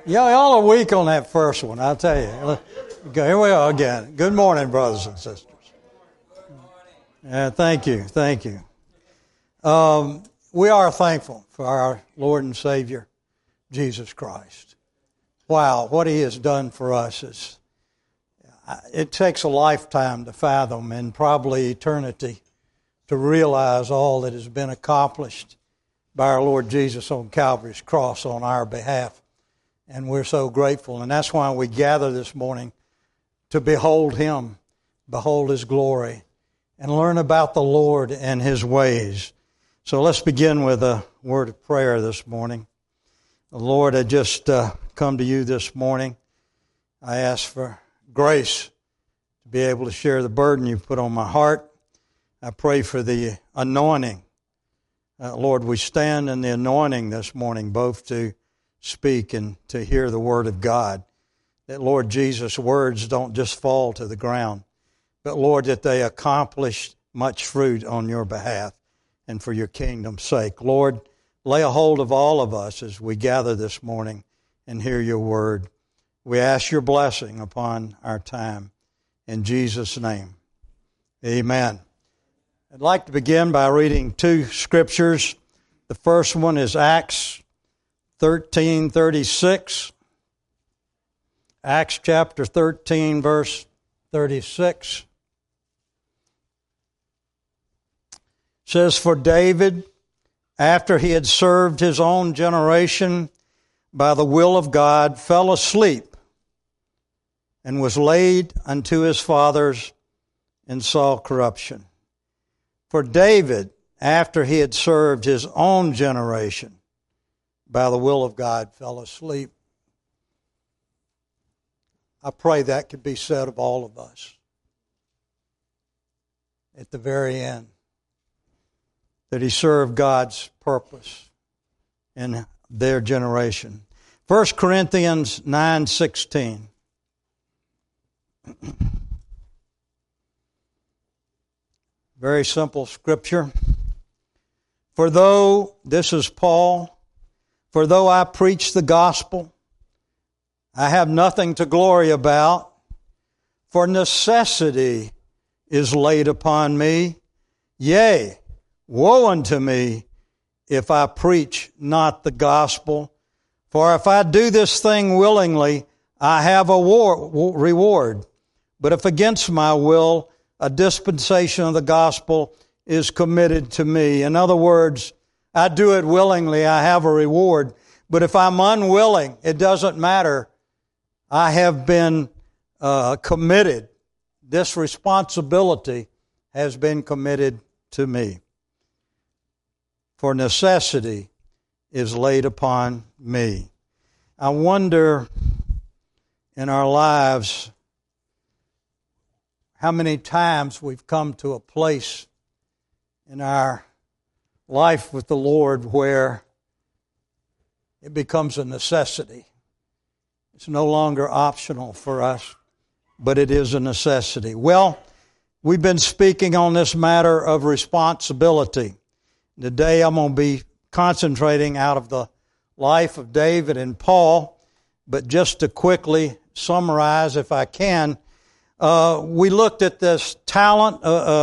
Y'all are weak on that first one, I'll tell you. Here we are again. Good morning, brothers and sisters. Thank you. We are thankful for our Lord and Savior, Jesus Christ. Wow, what He has done for us it takes a lifetime to fathom and probably eternity to realize all that has been accomplished by our Lord Jesus on Calvary's cross on our behalf. And we're so grateful. And that's why we gather this morning to behold Him, behold His glory, and learn about the Lord and His ways. So let's begin with a word of prayer this morning. Lord, I just come to You this morning. I ask for grace to be able to share the burden You've put on my heart. I pray for the anointing. Lord, we stand in the anointing this morning, both to speak and to hear the Word of God. That, Lord Jesus, words don't just fall to the ground, but, Lord, that they accomplish much fruit on Your behalf and for Your kingdom's sake. Lord, lay a hold of all of us as we gather this morning and hear Your Word. We ask Your blessing upon our time. In Jesus' name, amen. I'd like to begin by reading two scriptures. The first one is Acts 13:36. Acts chapter 13, verse 36. Says, "For David, after he had served his own generation by the will of God, fell asleep and was laid unto his fathers and saw corruption." For David, after he had served his own generation by the will of God, fell asleep. I pray that could be said of all of us at the very end, that he served God's purpose in their generation. 1 Corinthians 9:16. Very simple scripture. "For though," this is Paul, "for though I preach the gospel, I have nothing to glory about, for necessity is laid upon me. Yea, woe unto me if I preach not the gospel. For if I do this thing willingly, I have a reward. But if against my will, a dispensation of the gospel is committed to me." In other words, I do it willingly, I have a reward. But if I'm unwilling, it doesn't matter. I have been committed. This responsibility has been committed to me. For necessity is laid upon me. I wonder in our lives how many times we've come to a place in our life with the Lord where it becomes a necessity. It's no longer optional for us, but it is a necessity. Well, we've been speaking on this matter of responsibility. Today I'm going to be concentrating out of the life of David and Paul, but just to quickly summarize, if I can, we looked at this at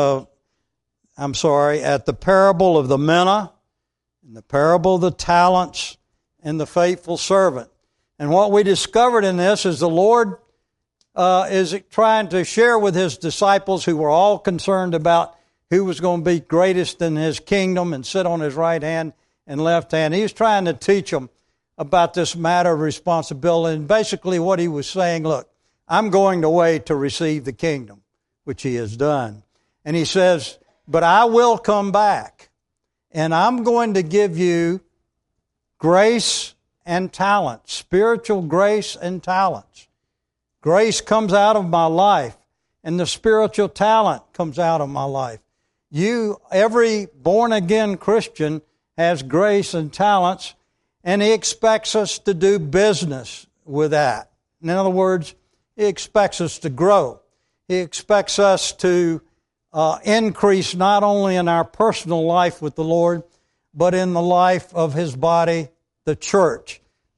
the parable of the manna, and the parable of the talents, and the faithful servant. And what we discovered in this is the Lord is trying to share with His disciples, who were all concerned about who was going to be greatest in His kingdom and sit on His right hand and left hand. He was trying to teach them about this matter of responsibility. And basically what He was saying, look, I'm going away to receive the kingdom, which He has done. And He says, but I will come back, and I'm going to give you grace and talent, spiritual grace and talents. Grace comes out of my life, and the spiritual talent comes out of my life. Every born-again Christian has grace and talents, and He expects us to do business with that. In other words, He expects us to grow. He expects us to increase not only in our personal life with the Lord, but in the life of His body, the church,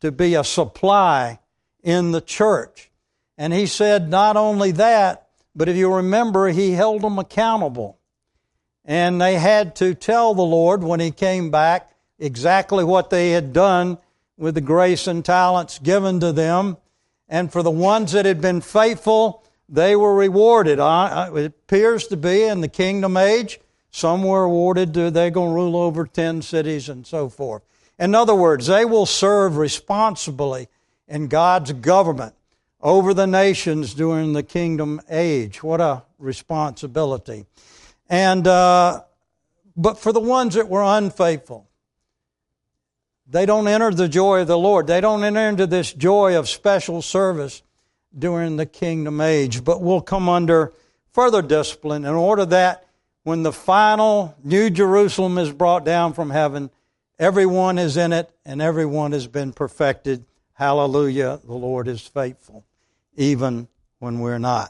to be a supply in the church. And he said not only that, but if you remember, he held them accountable. And they had to tell the Lord when he came back exactly what they had done with the grace and talents given to them. And for the ones that had been faithful, they were rewarded. It appears to be in the kingdom age, some were awarded they're going to rule over 10 cities and so forth. In other words, they will serve responsibly in God's government over the nations during the kingdom age. What a responsibility. And but for the ones that were unfaithful, they don't enter the joy of the Lord. They don't enter into this joy of special service during the kingdom age, but will come under further discipline in order that when the final New Jerusalem is brought down from heaven, everyone is in it and everyone has been perfected. Hallelujah, the Lord is faithful, even when we're not.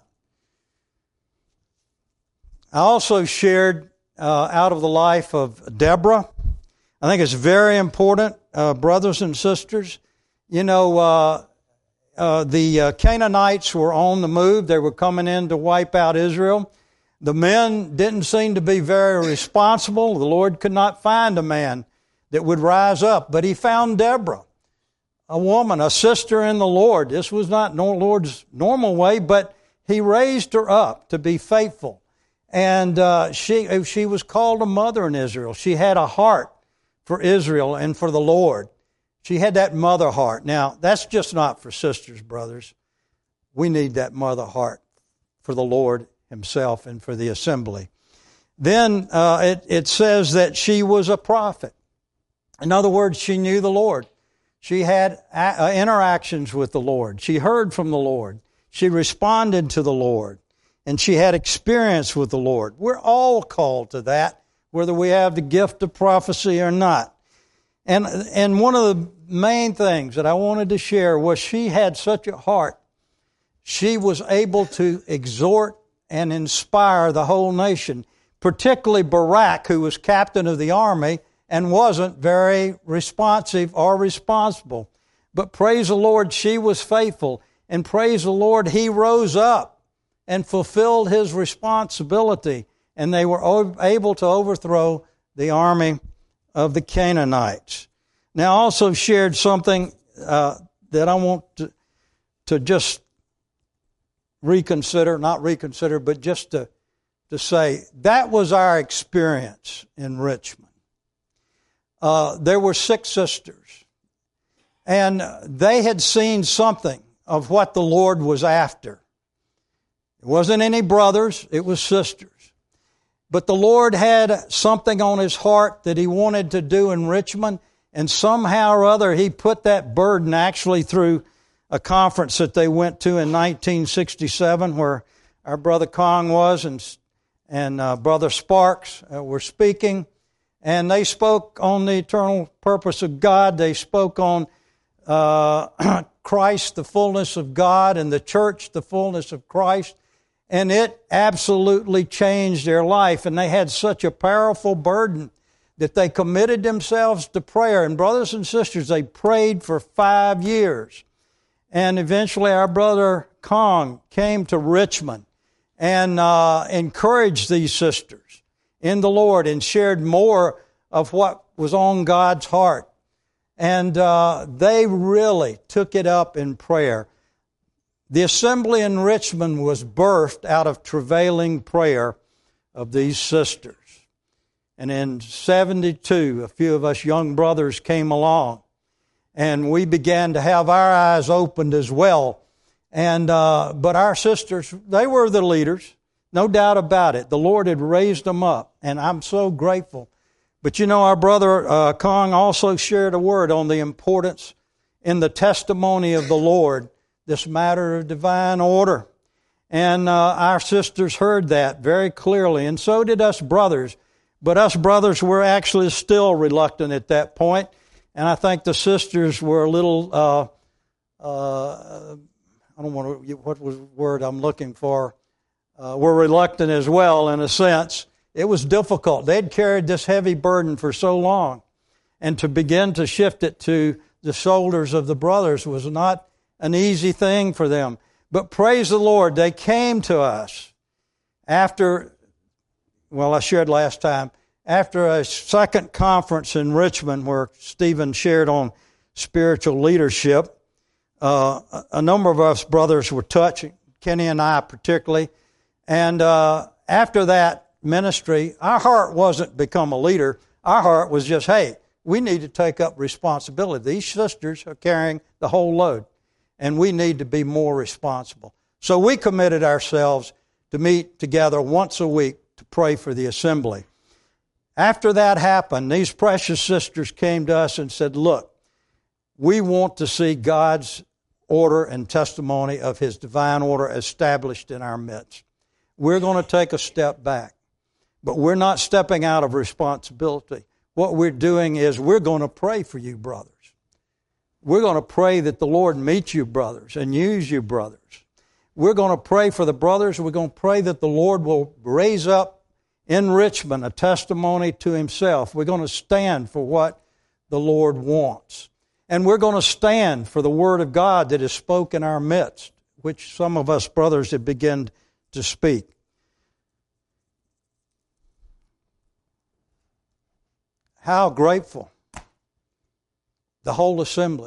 I also shared out of the life of Deborah. I think it's very important, brothers and sisters. You know, the Canaanites were on the move. They were coming in to wipe out Israel. The men didn't seem to be very responsible. The Lord could not find a man that would rise up, but he found Deborah, a woman, a sister in the Lord. This was not the Lord's normal way, but he raised her up to be faithful. And she was called a mother in Israel. She had a heart for Israel and for the Lord. She had that mother heart. Now, that's just not for sisters, brothers. We need that mother heart for the Lord himself and for the assembly. Then it says that she was a prophet. In other words, she knew the Lord. She had interactions with the Lord. She heard from the Lord. She responded to the Lord. And she had experience with the Lord. We're all called to that, whether we have the gift of prophecy or not. And one of the main things that I wanted to share was she had such a heart. She was able to exhort and inspire the whole nation, particularly Barak, who was captain of the army and wasn't very responsive or responsible. But praise the Lord, she was faithful. And praise the Lord, he rose up and fulfilled his responsibility. And they were able to overthrow the army of the Canaanites. Now, I also shared something that I want to just reconsider, not reconsider, but just to say, that was our experience in Richmond. There were 6 sisters, and they had seen something of what the Lord was after. It wasn't any brothers, it was sisters. But the Lord had something on his heart that he wanted to do in Richmond, and somehow or other he put that burden actually through a conference that they went to in 1967 where our brother Kong was and brother Sparks were speaking. And they spoke on the eternal purpose of God. They spoke on Christ, the fullness of God, and the church, the fullness of Christ. And it absolutely changed their life. And they had such a powerful burden that they committed themselves to prayer. And brothers and sisters, they prayed for 5 years. And eventually our brother Kong came to Richmond and encouraged these sisters in the Lord and shared more of what was on God's heart. And they really took it up in prayer. The assembly in Richmond was birthed out of travailing prayer of these sisters. And in 72, a few of us young brothers came along, and we began to have our eyes opened as well. And but our sisters, they were the leaders, no doubt about it. The Lord had raised them up, and I'm so grateful. But you know, our brother Kong also shared a word on the importance in the testimony of the Lord, this matter of divine order. And our sisters heard that very clearly, and so did us brothers. But us brothers were actually still reluctant at that point, and I think the sisters were a little, I don't want to, what was the word I'm looking for, were reluctant as well in a sense. It was difficult. They'd carried this heavy burden for so long, and to begin to shift it to the shoulders of the brothers was not an easy thing for them. But praise the Lord, they came to us after, I shared last time, after a second conference in Richmond where Stephen shared on spiritual leadership. A number of us brothers were touched, Kenny and I particularly. And after that ministry, our heart wasn't become a leader. Our heart was just, hey, we need to take up responsibility. These sisters are carrying the whole load, and we need to be more responsible. So we committed ourselves to meet together once a week to pray for the assembly. After that happened, these precious sisters came to us and said, look, we want to see God's order and testimony of His divine order established in our midst. We're going to take a step back, but we're not stepping out of responsibility. What we're doing is we're going to pray for you, brothers. We're going to pray that the Lord meet you, brothers, and use you, brothers. We're going to pray for the brothers. We're going to pray that the Lord will raise up in Richmond a testimony to Himself. We're going to stand for what the Lord wants. And we're going to stand for the Word of God that is spoken in our midst, which some of us brothers have begun to speak. How grateful the whole assembly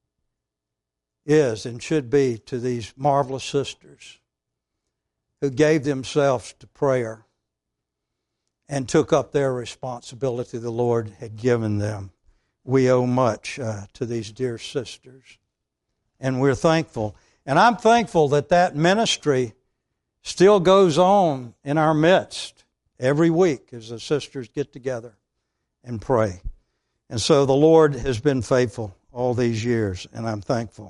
is and should be to these marvelous sisters who gave themselves to prayer and took up their responsibility the Lord had given them. We owe much to these dear sisters, and we're thankful. And I'm thankful that that ministry still goes on in our midst every week as the sisters get together and pray. And so the Lord has been faithful all these years, and I'm thankful.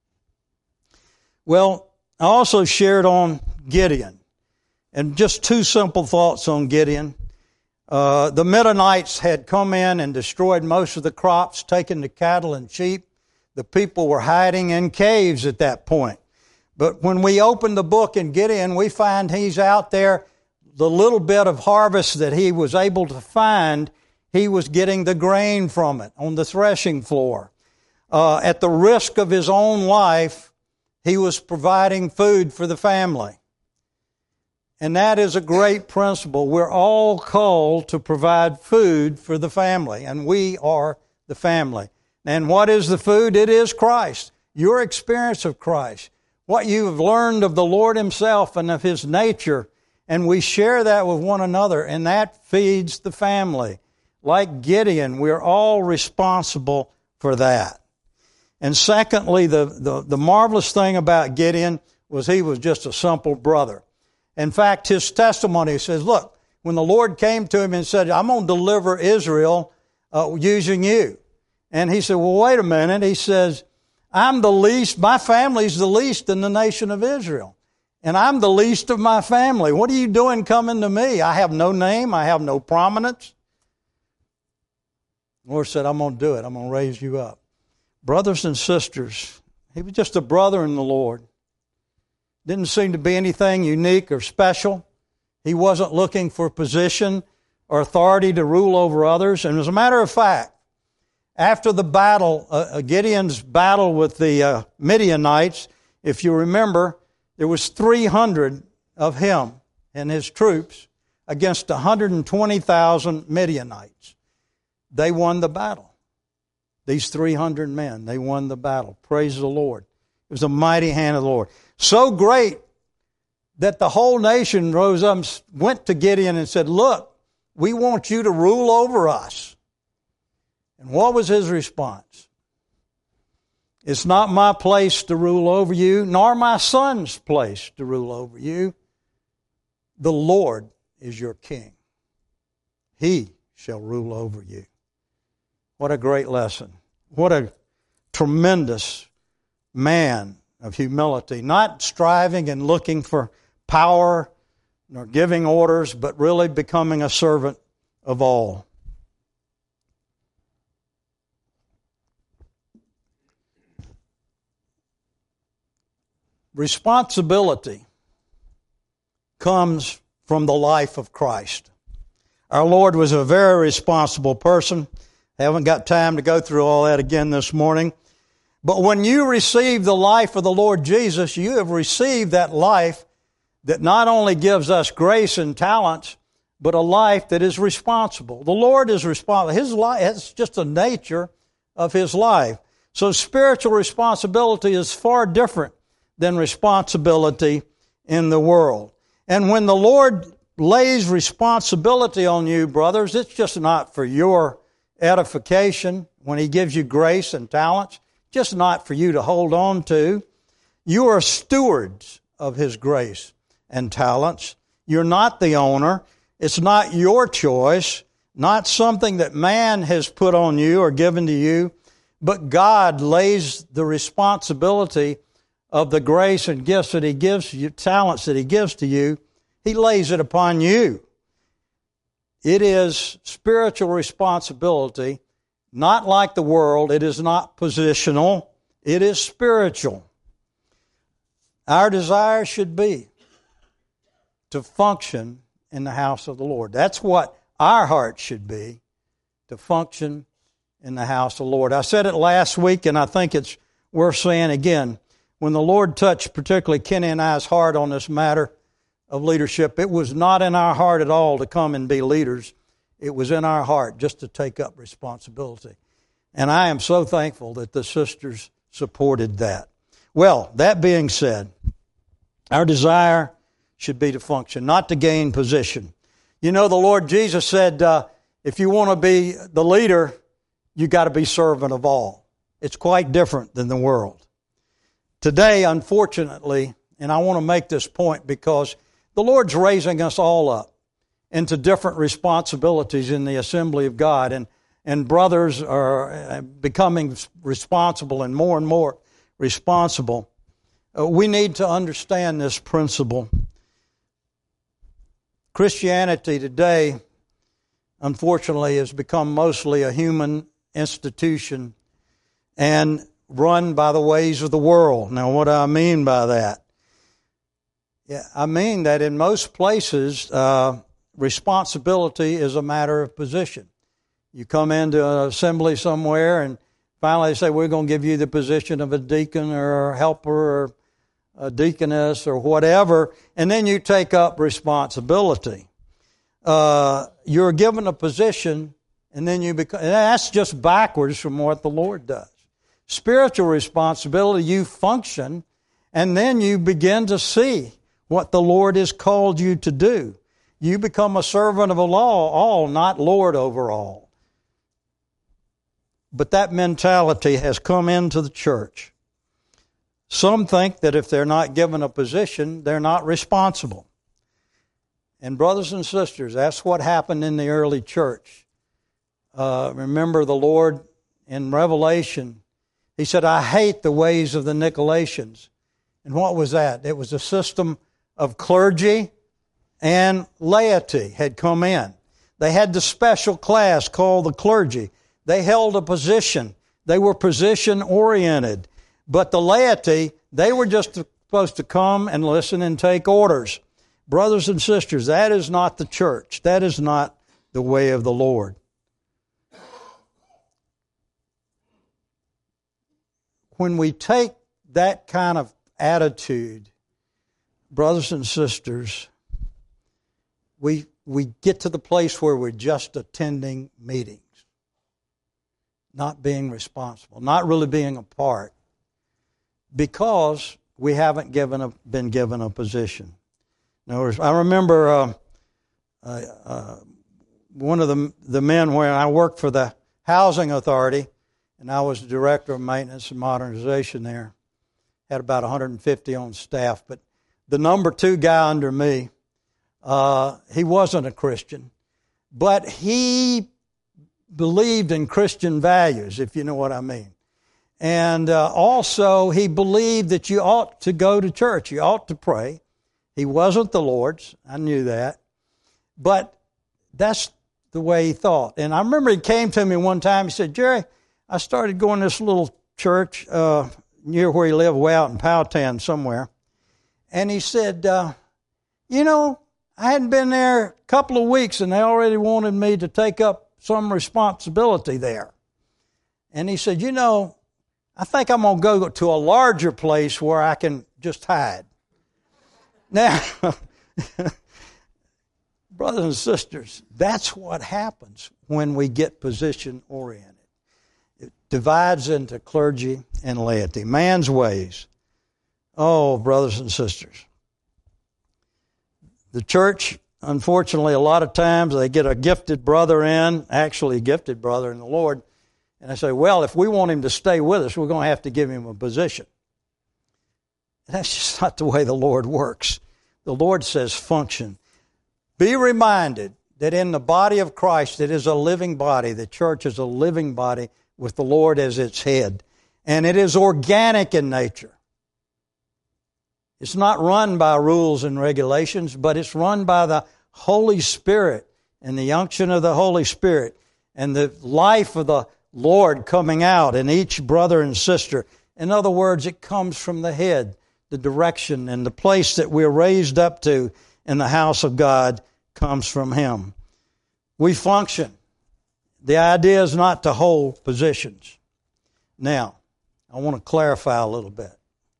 Well, I also shared on Gideon, and just two simple thoughts on Gideon. The Midianites had come in and destroyed most of the crops, taken the cattle and sheep. The people were hiding in caves at that point. But when we open the book in Gideon, we find he's out there. The little bit of harvest that he was able to find, he was getting the grain from it on the threshing floor. At the risk of his own life, he was providing food for the family. And that is a great principle. We're all called to provide food for the family, and we are the family. And what is the food? It is Christ. Your experience of Christ. What you have learned of the Lord Himself and of His nature. And we share that with one another, and that feeds the family. Like Gideon, we're all responsible for that. And secondly, the marvelous thing about Gideon was he was just a simple brother. In fact, his testimony says, look, when the Lord came to him and said, I'm going to deliver Israel using you. And he said, well, wait a minute. He says, I'm the least, my family's the least in the nation of Israel. And I'm the least of my family. What are you doing coming to me? I have no name. I have no prominence. The Lord said, I'm going to do it. I'm going to raise you up. Brothers and sisters, he was just a brother in the Lord. Didn't seem to be anything unique or special. He wasn't looking for position or authority to rule over others. And as a matter of fact, after the battle, Gideon's battle with the Midianites, if you remember, there was 300 of him and his troops against 120,000 Midianites. They won the battle. These 300 men, they won the battle. Praise the Lord. It was a mighty hand of the Lord. So great that the whole nation rose up and went to Gideon and said, look, we want you to rule over us. And what was his response? It's not my place to rule over you, nor my son's place to rule over you. The Lord is your king. He shall rule over you. What a great lesson. What a tremendous man of humility, not striving and looking for power nor giving orders, but really becoming a servant of all. Responsibility comes from the life of Christ. Our Lord was a very responsible person. Haven't got time to go through all that again this morning. But when you receive the life of the Lord Jesus, you have received that life that not only gives us grace and talents, but a life that is responsible. The Lord is responsible. His life, it's just the nature of His life. So spiritual responsibility is far different than responsibility in the world. And when the Lord lays responsibility on you, brothers, it's just not for your edification. When He gives you grace and talents, just not for you to hold on to. You are stewards of His grace and talents. You're not the owner. It's not your choice, not something that man has put on you or given to you, but God lays the responsibility of the grace and gifts that He gives you, talents that He gives to you, He lays it upon you. It is spiritual responsibility, not like the world. It is not positional. It is spiritual. Our desire should be to function in the house of the Lord. That's what our heart should be, to function in the house of the Lord. I said it last week, and I think it's worth saying again. When the Lord touched particularly Kenny and I's heart on this matter of leadership, it was not in our heart at all to come and be leaders. It was in our heart just to take up responsibility. And I am so thankful that the sisters supported that. Well, that being said, our desire should be to function, not to gain position. You know, the Lord Jesus said, if you want to be the leader, you got to be servant of all. It's quite different than the world. Today, unfortunately, and I want to make this point because the Lord's raising us all up into different responsibilities in the assembly of God, and brothers are becoming responsible and more responsible. We need to understand this principle. Christianity today, unfortunately, has become mostly a human institution and run by the ways of the world. Now, what do I mean by that? Yeah, I mean that in most places, responsibility is a matter of position. You come into an assembly somewhere and finally they say, we're going to give you the position of a deacon or a helper or a deaconess or whatever, and then you take up responsibility. You're given a position, and then you become, and that's just backwards from what the Lord does. Spiritual responsibility, you function, and then you begin to see what the Lord has called you to do. You become a servant of all, not Lord over all. But that mentality has come into the church. Some think that if they're not given a position, they're not responsible. And brothers and sisters, that's what happened in the early church. Remember the Lord in Revelation, He said, I hate the ways of the Nicolaitans. And what was that? It was a system of clergy and laity had come in. They had the special class called the clergy. They held a position. They were position-oriented. But the laity, they were just supposed to come and listen and take orders. Brothers and sisters, that is not the church. That is not the way of the Lord. When we take that kind of attitude, brothers and sisters, we get to the place where we're just attending meetings, not being responsible, not really being a part, because we haven't been given a position. Now, I remember one of the men where I worked for the Housing Authority, and I was the Director of Maintenance and Modernization there. Had about 150 on staff, but the number 2 guy under me, he wasn't a Christian, but he believed in Christian values, if you know what I mean. And also, he believed that you ought to go to church. You ought to pray. He wasn't the Lord's. I knew that. But that's the way he thought. And I remember he came to me one time. He said, Jerry, I started going to this little church near where he lived, way out in Powhatan somewhere. And he said, you know, I hadn't been there a couple of weeks, and they already wanted me to take up some responsibility there. And he said, I think I'm going to go to a larger place where I can just hide. Now, brothers and sisters, that's what happens when we get position-oriented. It divides into clergy and laity. Man's ways. Oh, brothers and sisters. The church, unfortunately, a lot of times they get a gifted brother in, actually a gifted brother in the Lord, and they say, well, if we want him to stay with us, we're going to have to give him a position. That's just not the way the Lord works. The Lord says function. Be reminded that in the body of Christ, it is a living body. The church is a living body with the Lord as its head. And it is organic in nature. It's not run by rules and regulations, but it's run by the Holy Spirit and the unction of the Holy Spirit and the life of the Lord coming out in each brother and sister. In other words, it comes from the head, the direction and the place that we're raised up to in the house of God comes from Him. We function. The idea is not to hold positions. Now, I want to clarify a little bit.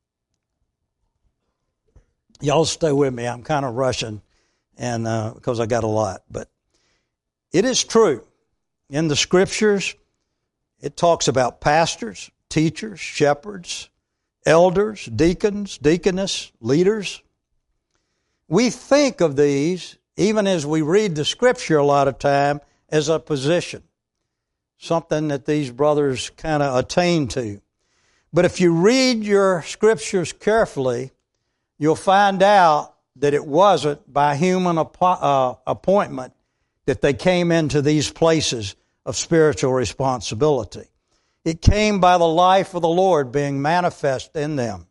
Y'all stay with me. I'm kind of rushing and because I got a lot. But it is true. In the Scriptures, it talks about pastors, teachers, shepherds, elders, deacons, deaconess, leaders. We think of these, even as we read the Scripture a lot of time, as a position, something that these brothers kind of attain to. But if you read your Scriptures carefully, you'll find out that it wasn't by human appointment that they came into these places of spiritual responsibility. It came by the life of the Lord being manifest in them.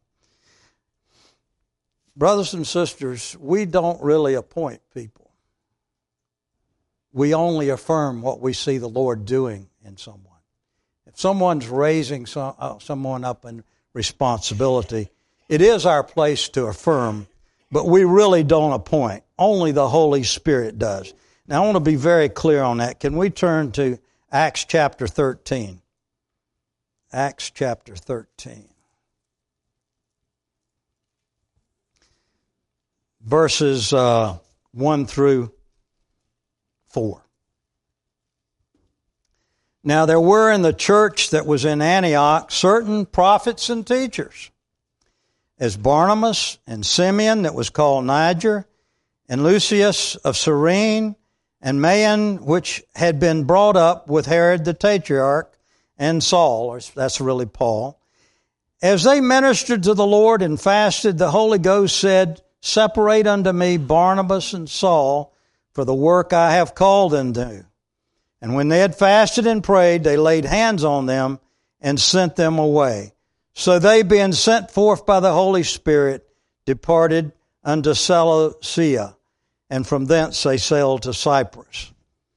Brothers and sisters, we don't really appoint people. We only affirm what we see the Lord doing in someone. If someone's raising someone up in responsibility, it is our place to affirm, but we really don't appoint. Only the Holy Spirit does. Now, I want to be very clear on that. Can we turn to Acts chapter 13? Acts chapter 13. Verses 1 through 4. Now there were in the church that was in Antioch certain prophets and teachers, as Barnabas and Simeon that was called Niger, and Lucius of Cyrene, and Manaen, which had been brought up with Herod the Tetrarch, and Saul, or that's really Paul. As they ministered to the Lord and fasted, the Holy Ghost said, Separate unto me Barnabas and Saul for the work I have called them to. And when they had fasted and prayed, they laid hands on them and sent them away. So they, being sent forth by the Holy Spirit, departed unto Seleucia, and from thence they sailed to Cyprus.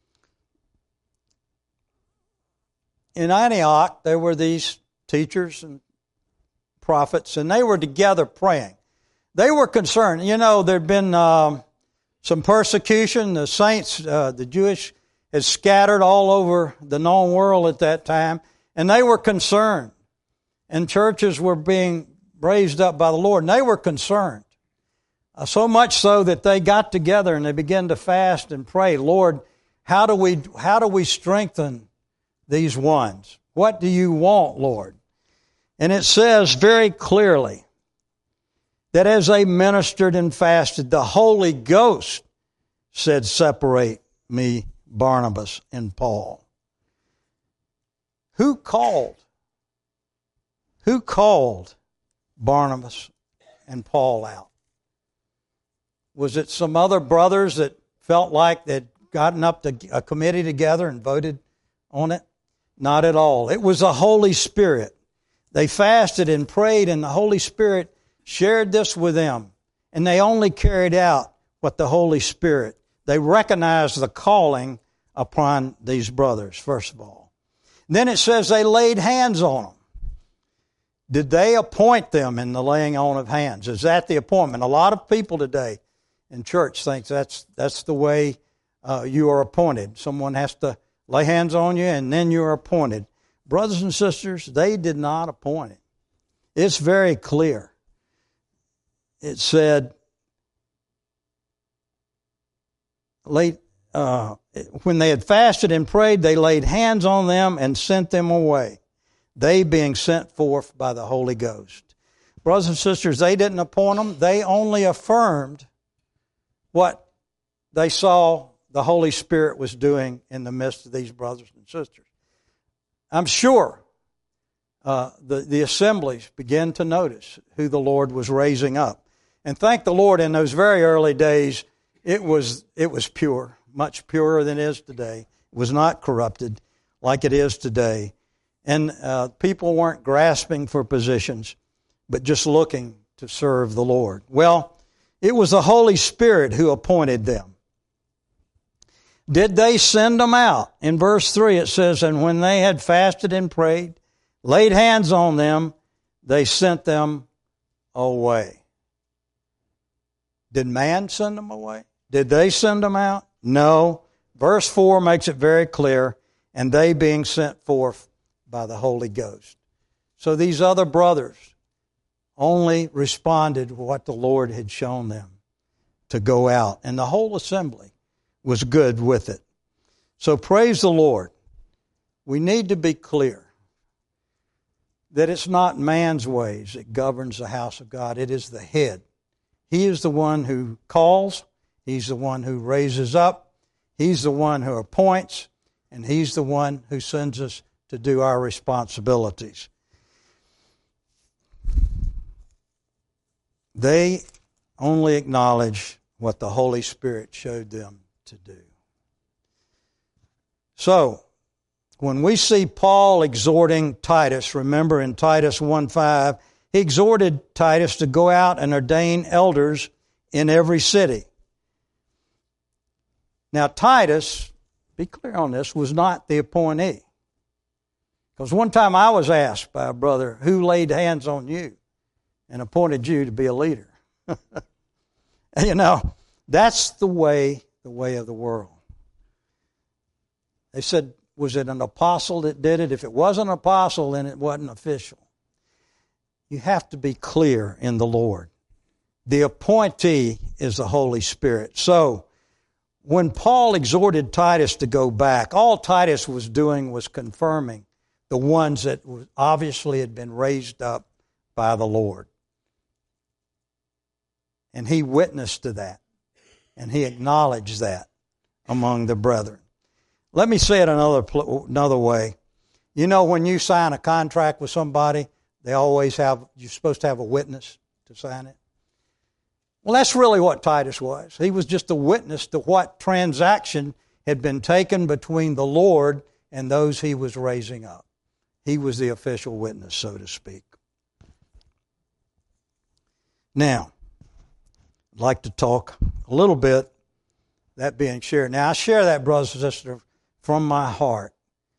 In Antioch, there were these teachers and prophets, and they were together praying. They were concerned. There'd been some persecution. The saints, the Jewish, had scattered all over the known world at that time, and they were concerned. And churches were being raised up by the Lord, and they were concerned. So much so that they got together and they began to fast and pray, Lord, how do we strengthen these ones? What do you want, Lord? And it says very clearly that as they ministered and fasted, the Holy Ghost said, Separate me, Barnabas and Paul. Who called Barnabas and Paul out? Was it some other brothers that felt like they'd gotten up to a committee together and voted on it? Not at all. It was the Holy Spirit. They fasted and prayed, and the Holy Spirit shared this with them. And they only carried out what the Holy Spirit, they recognized the calling upon these brothers, first of all. Then it says they laid hands on them. Did they appoint them in the laying on of hands? Is that the appointment? A lot of people today in church think that's the way you are appointed. Someone has to lay hands on you and then you're appointed. Brothers and sisters, they did not appoint him. It's very clear. It said, when they had fasted and prayed, they laid hands on them and sent them away, they being sent forth by the Holy Ghost. Brothers and sisters, they didn't appoint them. They only affirmed what they saw the Holy Spirit was doing in the midst of these brothers and sisters. I'm sure the assemblies began to notice who the Lord was raising up. And thank the Lord, in those very early days, it was pure, much purer than it is today. It was not corrupted like it is today. And people weren't grasping for positions, but just looking to serve the Lord. Well, it was the Holy Spirit who appointed them. Did they send them out? In verse 3 it says, and when they had fasted and prayed, laid hands on them, they sent them away. Did man send them away? Did they send them out? No. Verse 4 makes it very clear, and they being sent forth by the Holy Ghost. So these other brothers only responded to what the Lord had shown them to go out, and the whole assembly was good with it. So praise the Lord. We need to be clear that it's not man's ways that governs the house of God. It is the head. He is the one who calls. He's the one who raises up. He's the one who appoints. And He's the one who sends us to do our responsibilities. They only acknowledge what the Holy Spirit showed them to do. So, when we see Paul exhorting Titus, remember in Titus 1:5, he exhorted Titus to go out and ordain elders in every city. Now Titus, be clear on this, was not the appointee. Because one time I was asked by a brother, who laid hands on you and appointed you to be a leader? And you know, that's the way of the world. They said, was it an apostle that did it? If it wasn't an apostle, then it wasn't official. You have to be clear in the Lord. The appointee is the Holy Spirit. So, when Paul exhorted Titus to go back, all Titus was doing was confirming the ones that obviously had been raised up by the Lord. And he witnessed to that. And he acknowledged that among the brethren. Let me say it another way. You know, when you sign a contract with somebody, you're supposed to have a witness to sign it. Well, that's really what Titus was. He was just a witness to what transaction had been taken between the Lord and those he was raising up. He was the official witness, so to speak. Now, I'd like to talk a little bit, that being shared. Now, I share that, brothers and sisters, from my heart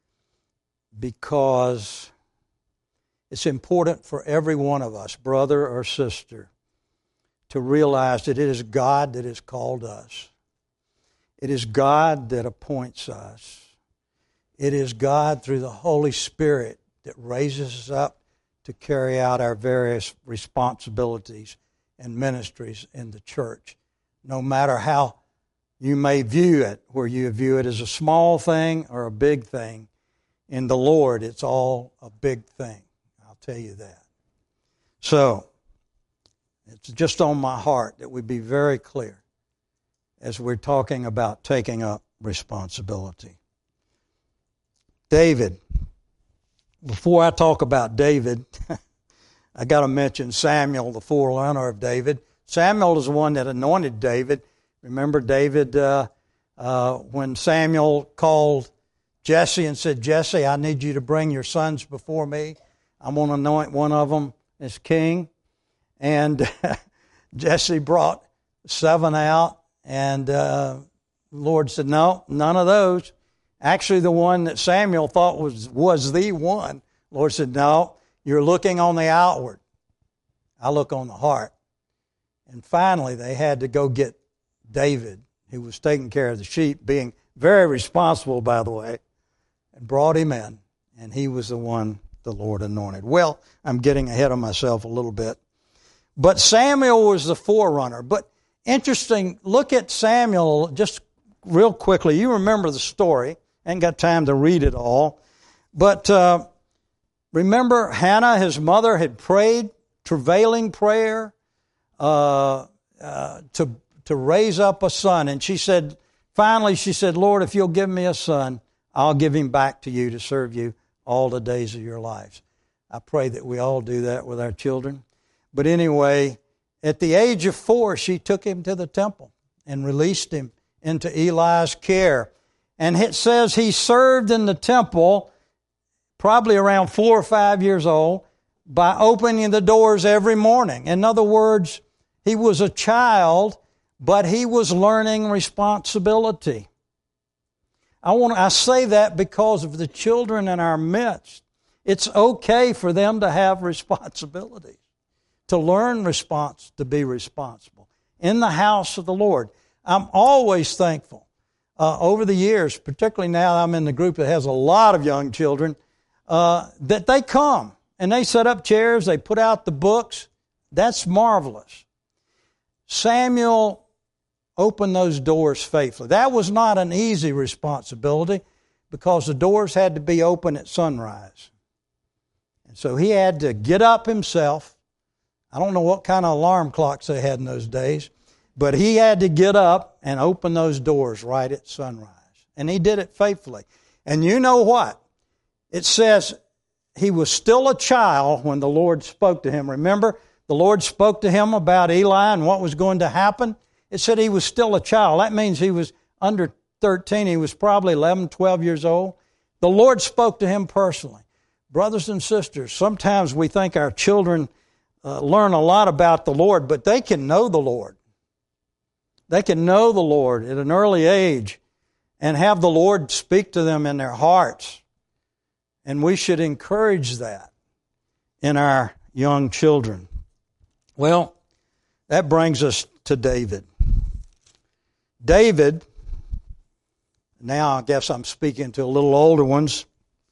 because it's important for every one of us, brother or sister, to realize that it is God that has called us. It is God that appoints us. It is God through the Holy Spirit that raises us up to carry out our various responsibilities and ministries in the church. No matter how you may view it, where you view it as a small thing or a big thing, in the Lord it's all a big thing. I'll tell you that. So, it's just on my heart that we be very clear as we're talking about taking up responsibility. David. Before I talk about David, I got to mention Samuel, the forerunner of David. Samuel is the one that anointed David. Remember David, when Samuel called Jesse and said, Jesse, I need you to bring your sons before me. I'm going to anoint one of them as king. And Jesse brought 7 out, and the Lord said, no, none of those. Actually, the one that Samuel thought was the one. The Lord said, no, you're looking on the outward. I look on the heart. And finally, they had to go get David, who was taking care of the sheep, being very responsible, by the way, and brought him in. and he was the one the Lord anointed. Well, I'm getting ahead of myself a little bit. But Samuel was the forerunner. But interesting, look at Samuel just real quickly. You remember the story. Ain't got time to read it all. But remember Hannah, his mother, had prayed, travailing prayer to raise up a son. And she said, finally, she said, Lord, if you'll give me a son, I'll give him back to you to serve you all the days of your lives. I pray that we all do that with our children. But anyway, at the age of 4, she took him to the temple and released him into Eli's care. And it says he served in the temple probably around 4 or 5 years old by opening the doors every morning. In other words, he was a child, but he was learning responsibility. I say that because of the children in our midst. It's okay for them to have responsibilities, to learn to be responsible in the house of the Lord. I'm always thankful. Over the years, particularly now I'm in the group that has a lot of young children, that they come and they set up chairs, they put out the books. That's marvelous. Samuel opened those doors faithfully. That was not an easy responsibility because the doors had to be open at sunrise. And so he had to get up himself. I don't know what kind of alarm clocks they had in those days, but he had to get up and open those doors right at sunrise. And he did it faithfully. And you know what? It says he was still a child when the Lord spoke to him. Remember, the Lord spoke to him about Eli and what was going to happen. It said he was still a child. That means he was under 13. He was probably 11, 12 years old. The Lord spoke to him personally. Brothers and sisters, sometimes we think our children learn a lot about the Lord, but they can know the Lord. They can know the Lord at an early age and have the Lord speak to them in their hearts. And we should encourage that in our young children. Well, that brings us to David. David, now I guess I'm speaking to a little older ones.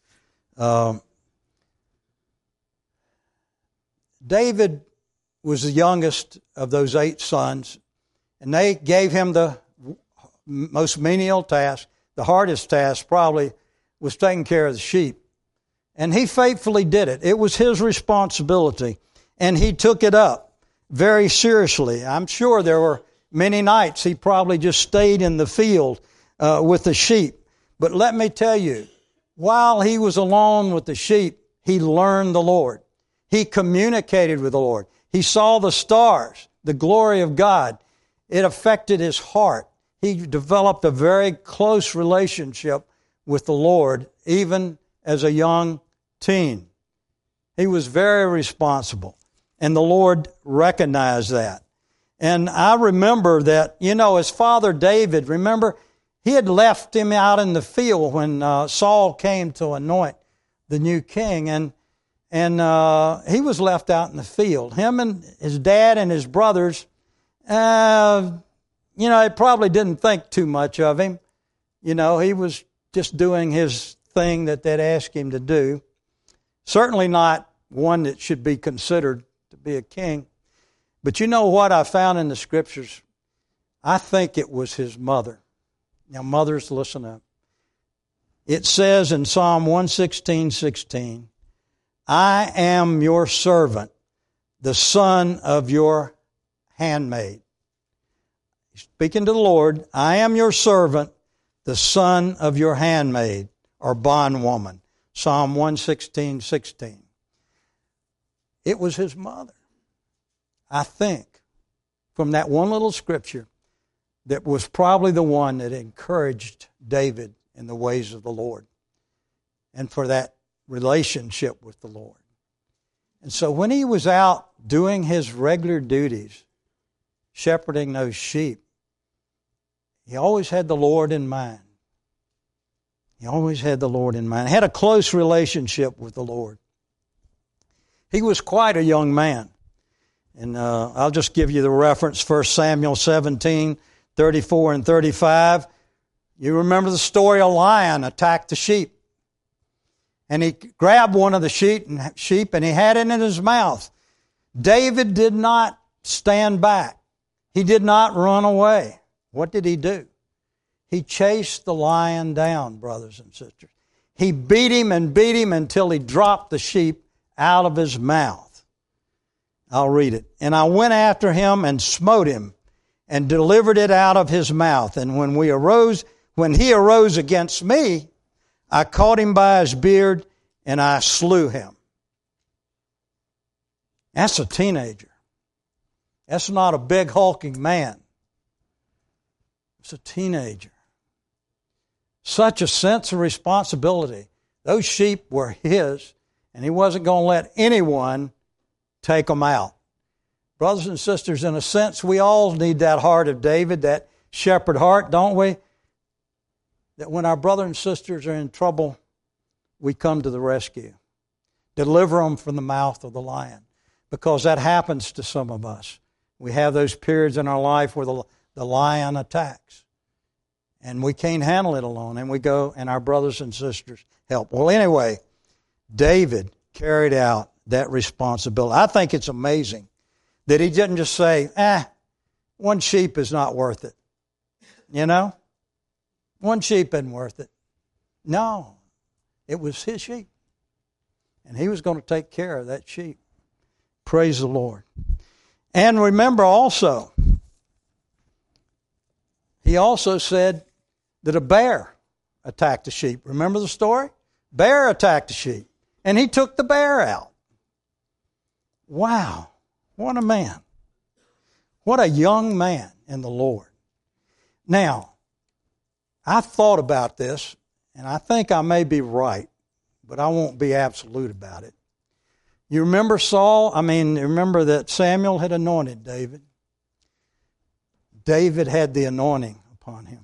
David was the youngest of those 8 sons, and they gave him the most menial task. The hardest task probably was taking care of the sheep. And he faithfully did it. It was his responsibility, and he took it up very seriously. I'm sure there were many nights he probably just stayed in the field with the sheep. But let me tell you, while he was alone with the sheep, he learned the Lord. He communicated with the Lord. He saw the stars, the glory of God. It affected his heart. He developed a very close relationship with the Lord, even as a young teen. He was very responsible, and the Lord recognized that. And I remember that, his father David, remember, he had left him out in the field when Saul came to anoint the new king, and he was left out in the field. Him and his dad and his brothers, they probably didn't think too much of him. He was just doing his thing that they'd asked him to do. Certainly not one that should be considered to be a king. But you know what I found in the Scriptures? I think it was his mother. Now, mothers, listen up. It says in Psalm 116:16, I am your servant, the son of your handmaid. Speaking to the Lord, I am your servant, the son of your handmaid, or bondwoman. Psalm 116:16. It was his mother, I think, from that one little scripture, that was probably the one that encouraged David in the ways of the Lord and for that relationship with the Lord. And so when he was out doing his regular duties, shepherding those sheep, he always had the Lord in mind. He always had the Lord in mind. He had a close relationship with the Lord. He was quite a young man. And I'll just give you the reference, 1 Samuel 17:34 and 35. You remember the story, a lion attacked the sheep. and he grabbed one of the sheep and he had it in his mouth. David did not stand back. He did not run away. What did he do? He chased the lion down, brothers and sisters. He beat him until he dropped the sheep out of his mouth. I'll read it. And I went after him and smote him and delivered it out of his mouth. And when he arose against me, I caught him by his beard and I slew him. That's a teenager. That's not a big hulking man. It's a teenager. Such a sense of responsibility. Those sheep were his, and he wasn't going to let anyone take them out. Brothers and sisters, in a sense, we all need that heart of David, that shepherd heart, don't we? That when our brothers and sisters are in trouble, we come to the rescue. Deliver them from the mouth of the lion. Because that happens to some of us. We have those periods in our life where the lion attacks. And we can't handle it alone. And we go and our brothers and sisters help. Well, anyway, David carried out that responsibility. I think it's amazing that he didn't just say, one sheep is not worth it. You know? One sheep isn't worth it. No, it was his sheep. And he was going to take care of that sheep. Praise the Lord. And remember also, he also said that a bear attacked the sheep. Remember the story? Bear attacked the sheep. And he took the bear out. Wow. What a man. What a young man in the Lord. Now, I thought about this, and I think I may be right, but I won't be absolute about it. You remember remember that Samuel had anointed David. David had the anointing upon him.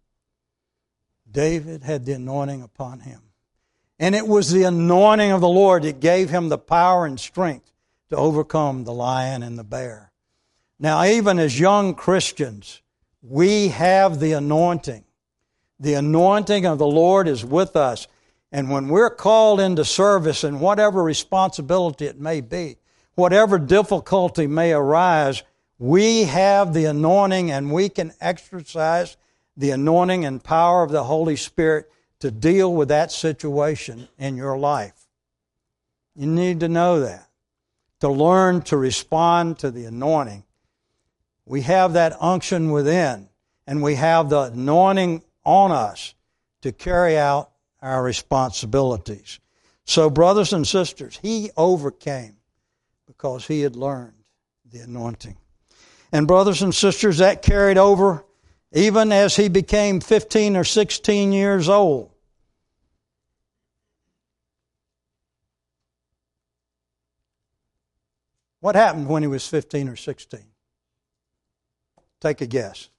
David had the anointing upon him. And it was the anointing of the Lord that gave him the power and strength to overcome the lion and the bear. Now, even as young Christians, we have the anointing. The anointing of the Lord is with us. And when we're called into service in whatever responsibility it may be, whatever difficulty may arise, we have the anointing and we can exercise the anointing and power of the Holy Spirit to deal with that situation in your life. You need to know that. To learn to respond to the anointing. We have that unction within, and we have the anointing on us to carry out our responsibilities. So, brothers and sisters, he overcame because he had learned the anointing. And brothers and sisters, that carried over even as he became 15 or 16 years old. What happened when he was 15 or 16? Take a guess.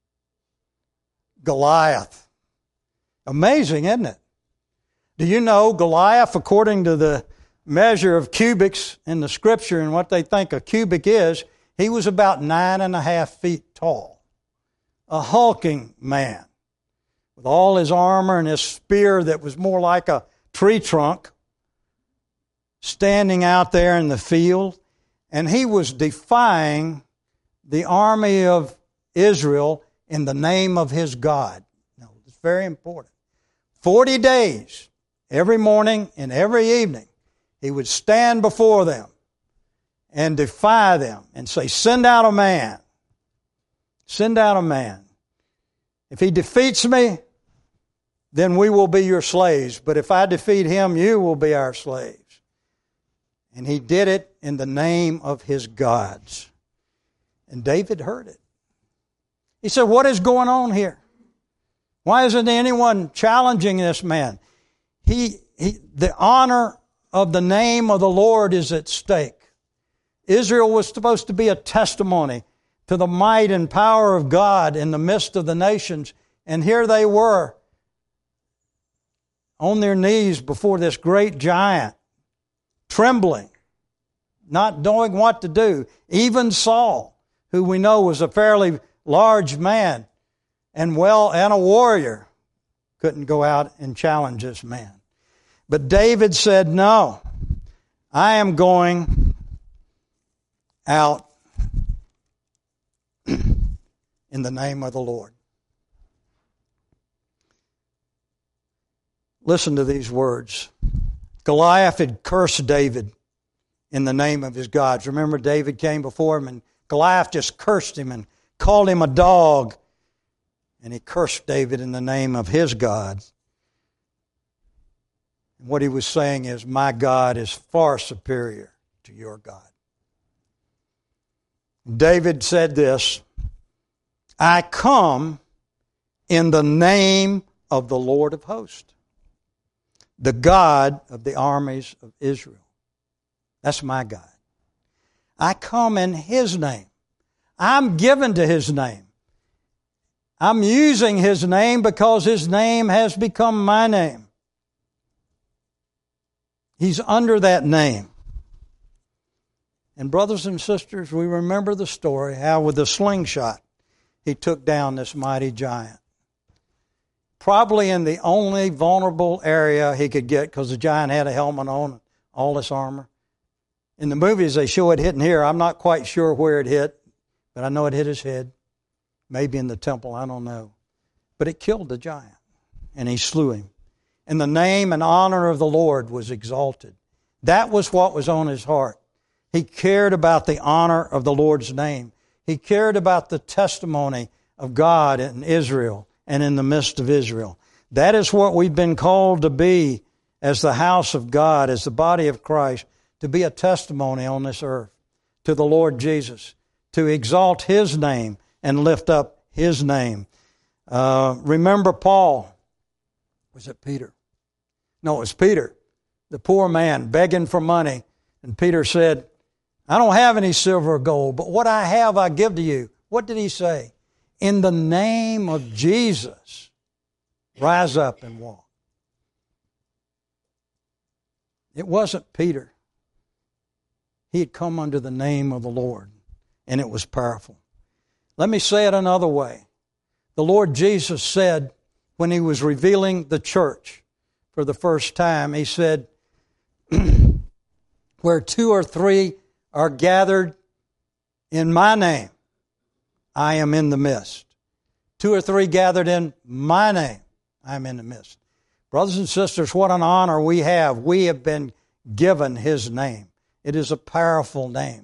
Goliath. Amazing, isn't it? Do you know Goliath, according to the measure of cubics in the Scripture and what they think a cubic is, he was about 9.5 feet tall. A hulking man with all his armor and his spear that was more like a tree trunk standing out there in the field. And he was defying the army of Israel in the name of his God. Now, it's very important. 40 days, every morning and every evening, he would stand before them and defy them and say, send out a man. Send out a man. If he defeats me, then we will be your slaves. But if I defeat him, you will be our slaves. And he did it in the name of his gods. And David heard it. He said, what is going on here? Why isn't anyone challenging this man? The honor of the name of the Lord is at stake. Israel was supposed to be a testimony to the might and power of God in the midst of the nations. And here they were on their knees before this great giant, trembling, not knowing what to do. Even Saul, who we know was a fairly large man and a warrior, couldn't go out and challenge this man. But David said, no, I am going out in the name of the Lord. Listen to these words. Goliath had cursed David in the name of his gods. Remember, David came before him and Goliath just cursed him and called him a dog. And he cursed David in the name of his God. And what he was saying is, my God is far superior to your God. David said this, I come in the name of the Lord of hosts, the God of the armies of Israel. That's my God. I come in His name. I'm given to His name. I'm using His name because His name has become my name. He's under that name. And brothers and sisters, we remember the story how with a slingshot he took down this mighty giant. Probably in the only vulnerable area he could get, because the giant had a helmet on, all this armor. In the movies they show it hitting here. I'm not quite sure where it hit, but I know it hit his head. Maybe in the temple, I don't know. But it killed the giant, and he slew him. And the name and honor of the Lord was exalted. That was what was on his heart. He cared about the honor of the Lord's name. He cared about the testimony of God in Israel and in the midst of Israel. That is what we've been called to be as the house of God, as the body of Christ, to be a testimony on this earth to the Lord Jesus, to exalt His name and lift up His name. Remember Paul. Was it Peter? No, it was Peter, the poor man begging for money. And Peter said, I don't have any silver or gold, but what I have I give to you. What did he say? In the name of Jesus, rise up and walk. It wasn't Peter. He had come under the name of the Lord, and it was powerful. Let me say it another way. The Lord Jesus said, when He was revealing the church for the first time, He said, where 2 or 3 are gathered in my name, I am in the midst. 2 or 3 gathered in my name, I am in the midst. Brothers and sisters, what an honor we have. We have been given His name. It is a powerful name.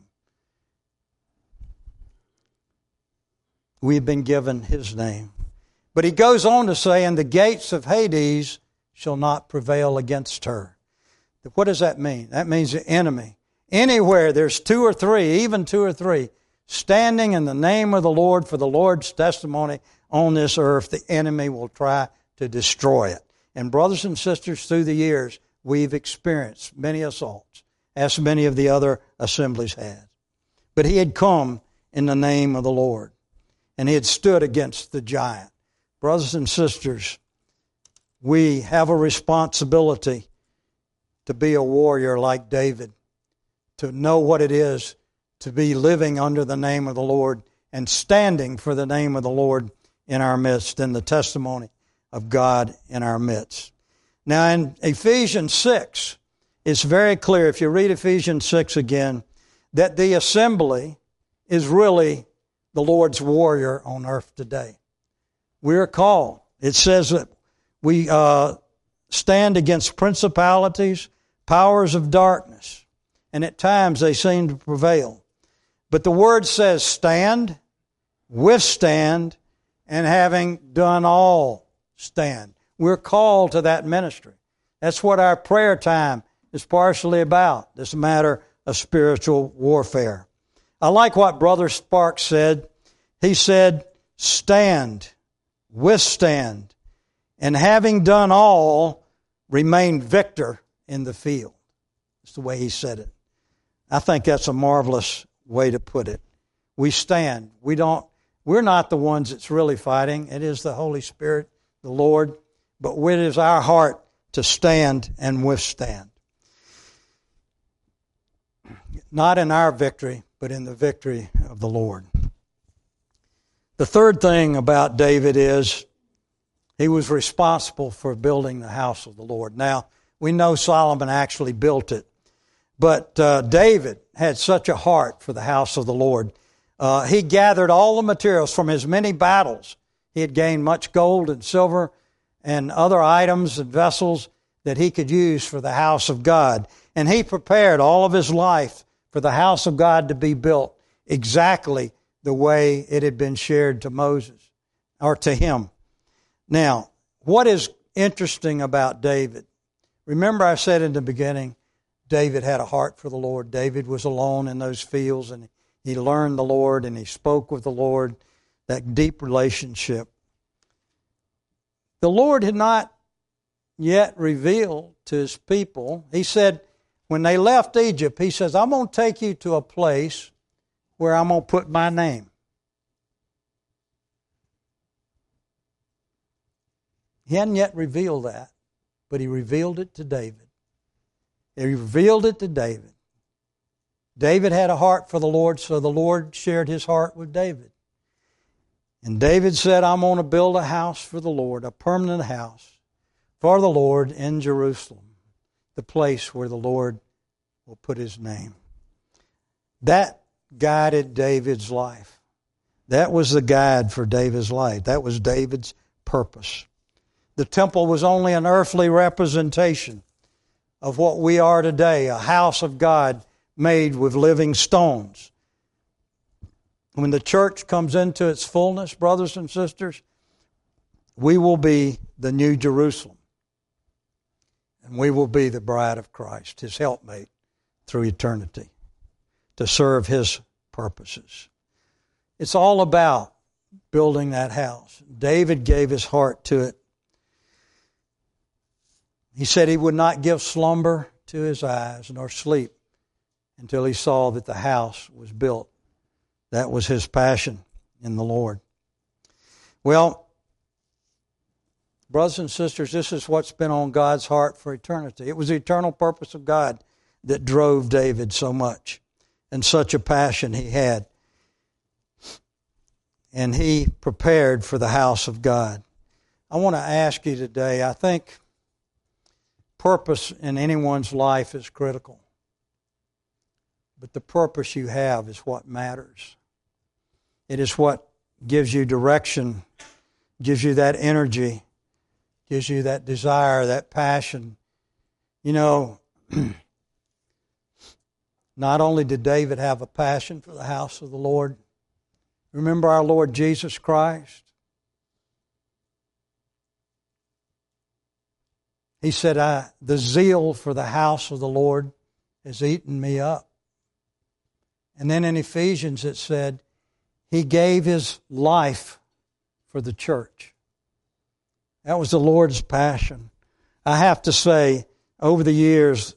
We've been given His name. But He goes on to say, and the gates of Hades shall not prevail against her. What does that mean? That means the enemy. Anywhere there's 2 or 3, even 2 or 3, standing in the name of the Lord for the Lord's testimony on this earth, the enemy will try to destroy it. And brothers and sisters, through the years, we've experienced many assaults, as many of the other assemblies had. But he had come in the name of the Lord, and he had stood against the giant. Brothers and sisters, we have a responsibility to be a warrior like David, to know what it is to be living under the name of the Lord and standing for the name of the Lord in our midst and the testimony of God in our midst. Now in Ephesians 6, it's very clear, if you read Ephesians 6 again, that the assembly is really the Lord's warrior on earth today. We are called. It says that we stand against principalities, powers of darkness, and at times they seem to prevail. But the Word says stand, withstand, and having done all, stand. We're called to that ministry. That's what our prayer time is partially about, this matter of spiritual warfare. I like what Brother Sparks said. He said, stand, withstand, and having done all, remain victor in the field. That's the way he said it. I think that's a marvelous way to put it. We stand. We're not the ones that's really fighting. It is the Holy Spirit, the Lord, but it is our heart to stand and withstand. Not in our victory, but in the victory of the Lord. The third thing about David is he was responsible for building the house of the Lord. Now, We know Solomon actually built it. But David had such a heart for the house of the Lord. He gathered all the materials from his many battles. He had gained much gold and silver and other items and vessels that he could use for the house of God. And he prepared all of his life for the house of God to be built exactly the way it had been shared to Moses, or to him. Now, what is interesting about David? Remember I said in the beginning, David had a heart for the Lord. David was alone in those fields, and he learned the Lord, and he spoke with the Lord, that deep relationship. The Lord had not yet revealed to his people. He said, when they left Egypt, he says, I'm going to take you to a place where I'm going to put my name. He hadn't yet revealed that, but he revealed it to David. He revealed it to David. David had a heart for the Lord, so the Lord shared his heart with David. And David said, I'm going to build a house for the Lord, a permanent house for the Lord in Jerusalem, the place where the Lord will put his name. That guided David's life. That was the guide for David's life. That was David's purpose. The temple was only an earthly representation of what we are today, a house of God made with living stones. When the church comes into its fullness, brothers and sisters, we will be the new Jerusalem. And we will be the bride of Christ, his helpmate through eternity, to serve his purposes. It's all about building that house. David gave his heart to it. He said he would not give slumber to his eyes nor sleep until he saw that the house was built. That was his passion in the Lord. Well, brothers and sisters, this is what's been on God's heart for eternity. It was the eternal purpose of God that drove David so much, and such a passion he had. And he prepared for the house of God. I want to ask you today, I think purpose in anyone's life is critical. But the purpose you have is what matters. It is what gives you direction, gives you that energy, gives you that desire, that passion. You know, not only did David have a passion for the house of the Lord, remember our Lord Jesus Christ? He said, the zeal for the house of the Lord has eaten me up. And then in Ephesians it said, he gave his life for the church. That was the Lord's passion. I have to say, over the years,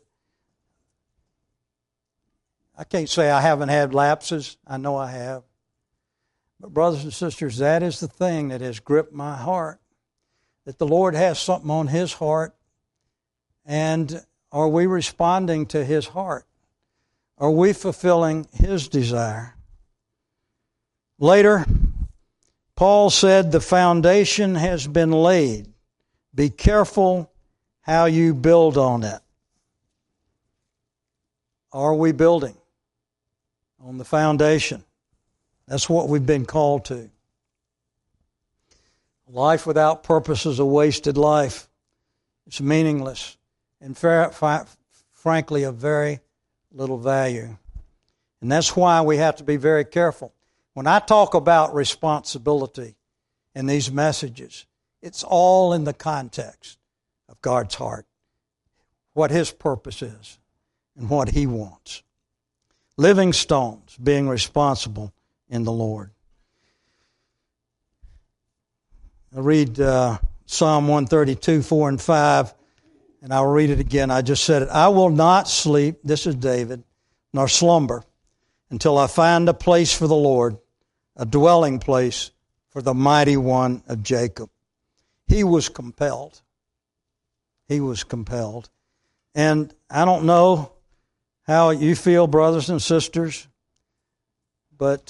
I can't say I haven't had lapses. I know I have. But brothers and sisters, that is the thing that has gripped my heart. That the Lord has something on his heart. And are we responding to his heart? Are we fulfilling his desire? Later, Paul said, the foundation has been laid. Be careful how you build on it. Are we building on the foundation? That's what we've been called to. Life without purpose is a wasted life. It's meaningless and frankly of very little value. And that's why we have to be very careful. When I talk about responsibility in these messages, it's all in the context of God's heart, what his purpose is and what he wants. Living stones, being responsible in the Lord. I read Psalm 132, 4 and 5, and I'll read it again. I just said it. I will not sleep, this is David, nor slumber, until I find a place for the Lord, a dwelling place for the mighty one of Jacob. He was compelled. He was compelled. And I don't know how you feel, brothers and sisters, but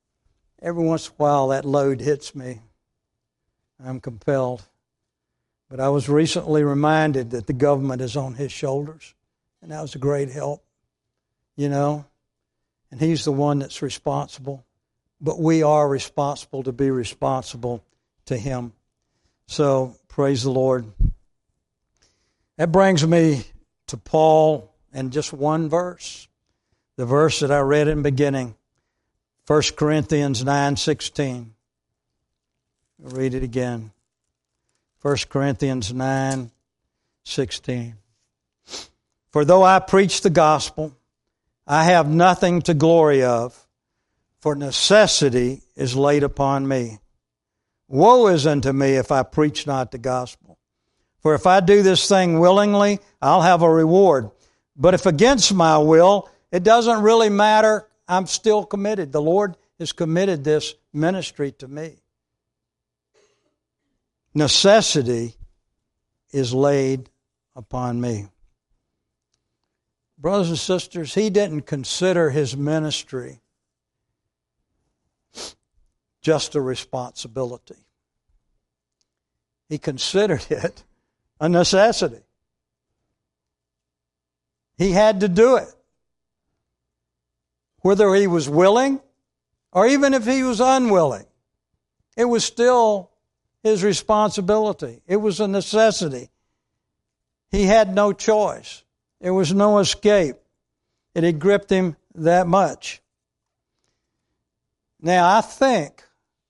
every once in a while that load hits me. I'm compelled. But I was recently reminded that the government is on his shoulders, and that was a great help, you know. And he's the one that's responsible. But we are responsible to be responsible to him. So, praise the Lord. That brings me to Paul and just one verse. The verse that I read in the beginning, 1 Corinthians 9:16. I'll read it again. 1 Corinthians 9:16. For though I preach the gospel, I have nothing to glory of, for necessity is laid upon me. Woe is unto me if I preach not the gospel. For if I do this thing willingly, I'll have a reward. But if against my will, it doesn't really matter. I'm still committed. The Lord has committed this ministry to me. Necessity is laid upon me. Brothers and sisters, he didn't consider his ministry just a responsibility. He considered it a necessity. He had to do it. Whether he was willing or even if he was unwilling, it was still his responsibility. It was a necessity. He had no choice. There was no escape. It had gripped him that much. Now, I think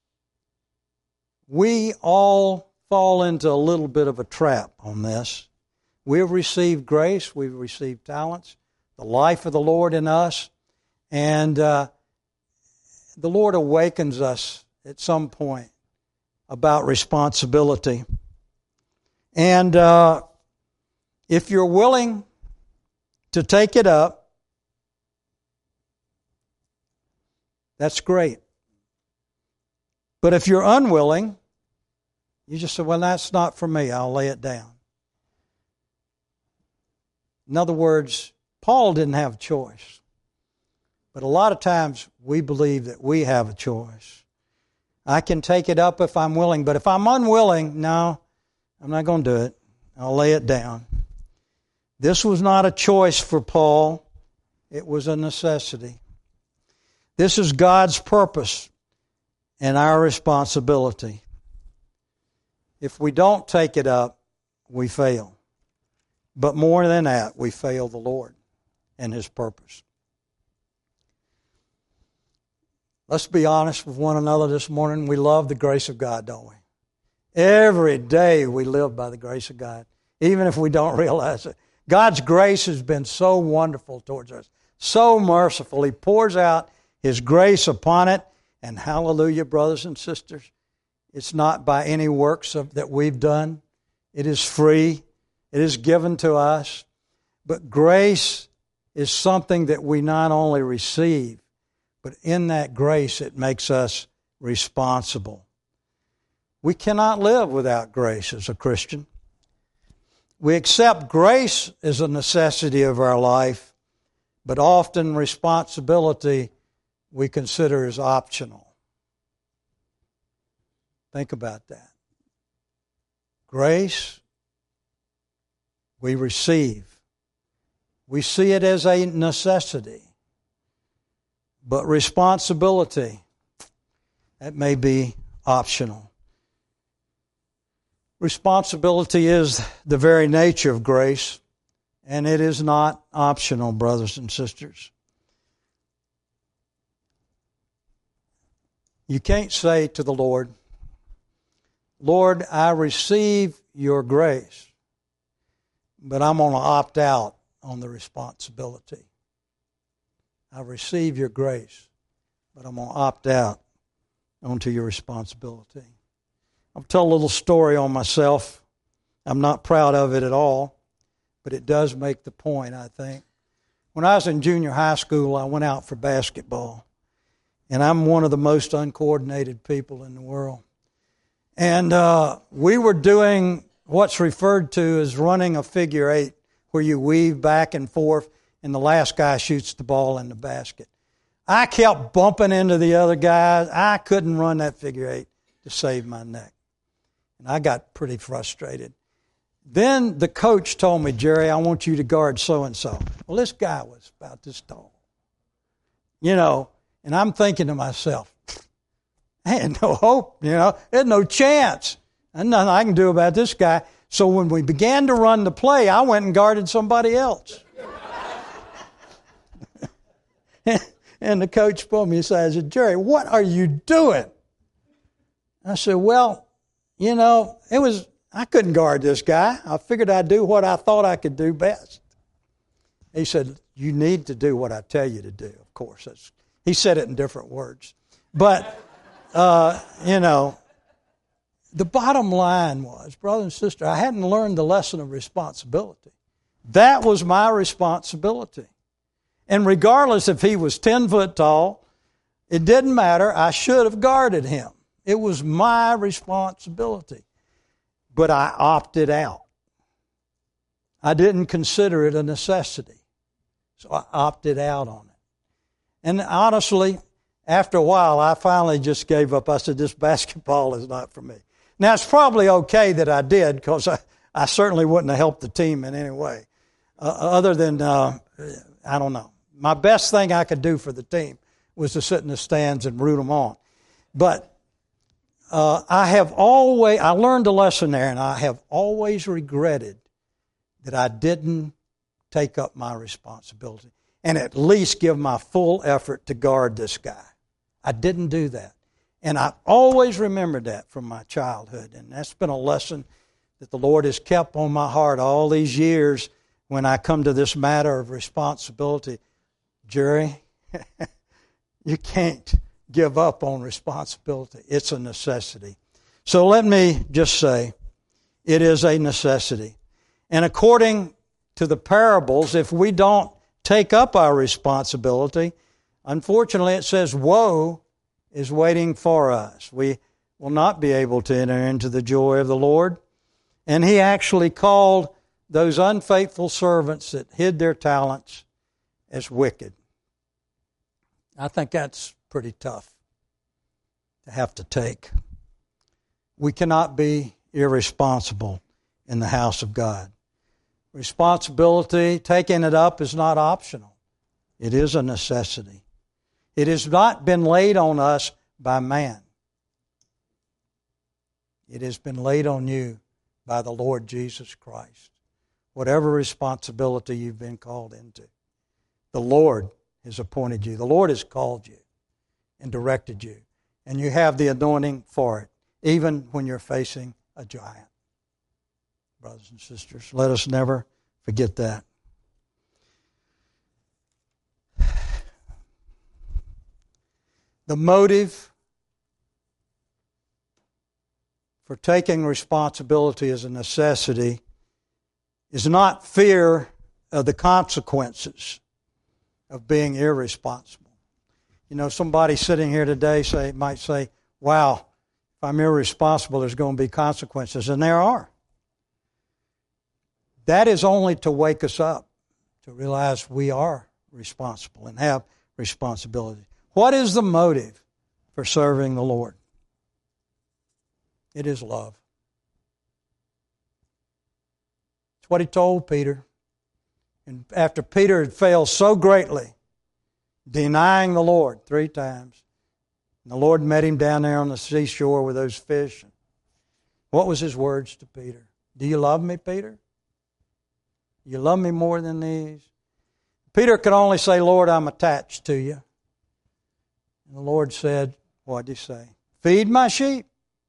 we all fall into a little bit of a trap on this. We have received grace. We've received talents, the life of the Lord in us. And the Lord awakens us at some point about responsibility. And if you're willing to take it up, that's great. But if you're unwilling, you just say, well, that's not for me. I'll lay it down. In other words, Paul didn't have a choice. But a lot of times we believe that we have a choice. I can take it up if I'm willing, but if I'm unwilling, no, I'm not going to do it. I'll lay it down. This was not a choice for Paul. It was a necessity. This is God's purpose and our responsibility. If we don't take it up, we fail. But more than that, we fail the Lord and His purpose. Let's be honest with one another this morning. We love the grace of God, don't we? Every day we live by the grace of God, even if we don't realize it. God's grace has been so wonderful towards us, so merciful. He pours out His grace upon it, and hallelujah, brothers and sisters, it's not by any works that we've done. It is free. It is given to us. But grace is something that we not only receive, but in that grace it makes us responsible. We cannot live without grace as a Christian. We accept grace as a necessity of our life, but often responsibility we consider as optional. Think about that. Grace, we receive. We see it as a necessity. But responsibility, that may be optional. Responsibility is the very nature of grace, and it is not optional, brothers and sisters. You can't say to the Lord, Lord, I receive your grace, but I'm going to opt out on the responsibility. I receive your grace, but I'm going to opt out onto your responsibility. I'll tell a little story on myself. I'm not proud of it at all, but it does make the point, I think. When I was in junior high school, I went out for basketball, and I'm one of the most uncoordinated people in the world. And we were doing what's referred to as running a figure eight, where you weave back and forth, and the last guy shoots the ball in the basket. I kept bumping into the other guys. I couldn't run that figure eight to save my neck. And I got pretty frustrated. Then the coach told me, Jerry, I want you to guard so-and-so. Well, this guy was about this tall. You know, and I'm thinking to myself, I had no hope, you know. There's no chance. There's nothing I can do about this guy. So when we began to run the play, I went and guarded somebody else. And the coach pulled me aside and said, Jerry, what are you doing? I said, well, you know, I couldn't guard this guy. I figured I'd do what I thought I could do best. He said, you need to do what I tell you to do, of course. He said it in different words. But, you know, the bottom line was, brother and sister, I hadn't learned the lesson of responsibility. That was my responsibility. And regardless if he was 10 foot tall, it didn't matter. I should have guarded him. It was my responsibility. But I opted out. I didn't consider it a necessity. So I opted out on it. And honestly, after a while, I finally just gave up. I said, this basketball is not for me. Now, it's probably okay that I did, because I certainly wouldn't have helped the team in any way. Other than, I don't know. My best thing I could do for the team was to sit in the stands and root them on. But I learned a lesson there, and I have always regretted that I didn't take up my responsibility and at least give my full effort to guard this guy. I didn't do that. And I always remembered that from my childhood. And that's been a lesson that the Lord has kept on my heart all these years when I come to this matter of responsibility. Jerry, you can't give up on responsibility. It's a necessity. So let me just say, it is a necessity. And according to the parables, if we don't take up our responsibility, unfortunately it says woe is waiting for us. We will not be able to enter into the joy of the Lord. And he actually called those unfaithful servants that hid their talents as wicked. I think that's pretty tough to have to take. We cannot be irresponsible in the house of God. Responsibility, taking it up, is not optional. It is a necessity. It has not been laid on us by man. It has been laid on you by the Lord Jesus Christ. Whatever responsibility you've been called into, the Lord has appointed you. The Lord has called you and directed you. And you have the anointing for it, even when you're facing a giant. Brothers and sisters, let us never forget that. The motive for taking responsibility as a necessity is not fear of the consequences of being irresponsible. You know, somebody sitting here today might say, wow, if I'm irresponsible, there's going to be consequences. And there are. That is only to wake us up, to realize we are responsible and have responsibility. What is the motive for serving the Lord? It is love. It's what he told Peter. And after Peter had failed so greatly, denying the Lord 3 times, and the Lord met him down there on the seashore with those fish. What was his words to Peter? Do you love me, Peter? You love me more than these? Peter could only say, Lord, I'm attached to you. And the Lord said, what did he say? Feed my sheep.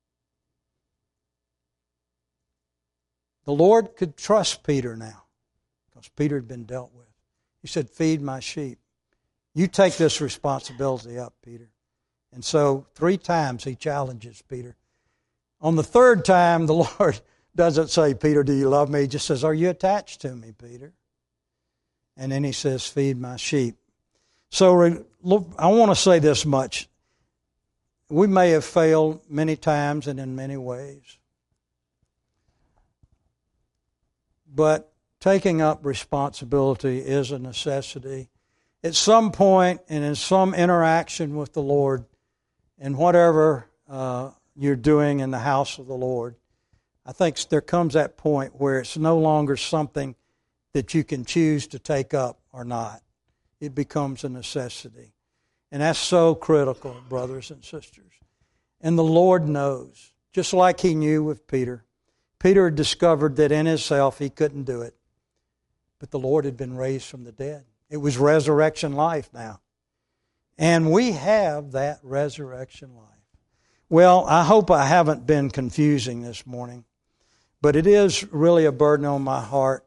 The Lord could trust Peter now, because Peter had been dealt with. He said, feed my sheep. You take this responsibility up, Peter. And so 3 times he challenges Peter. On the 3rd time, the Lord doesn't say, Peter, do you love me? He just says, are you attached to me, Peter? And then he says, feed my sheep. So I want to say this much. We may have failed many times and in many ways. But taking up responsibility is a necessity. At some point and in some interaction with the Lord, and whatever you're doing in the house of the Lord, I think there comes that point where it's no longer something that you can choose to take up or not. It becomes a necessity. And that's so critical, brothers and sisters. And the Lord knows, just like He knew with Peter. Peter had discovered that in himself he couldn't do it. But the Lord had been raised from the dead. It was resurrection life now. And we have that resurrection life. Well, I hope I haven't been confusing this morning, but it is really a burden on my heart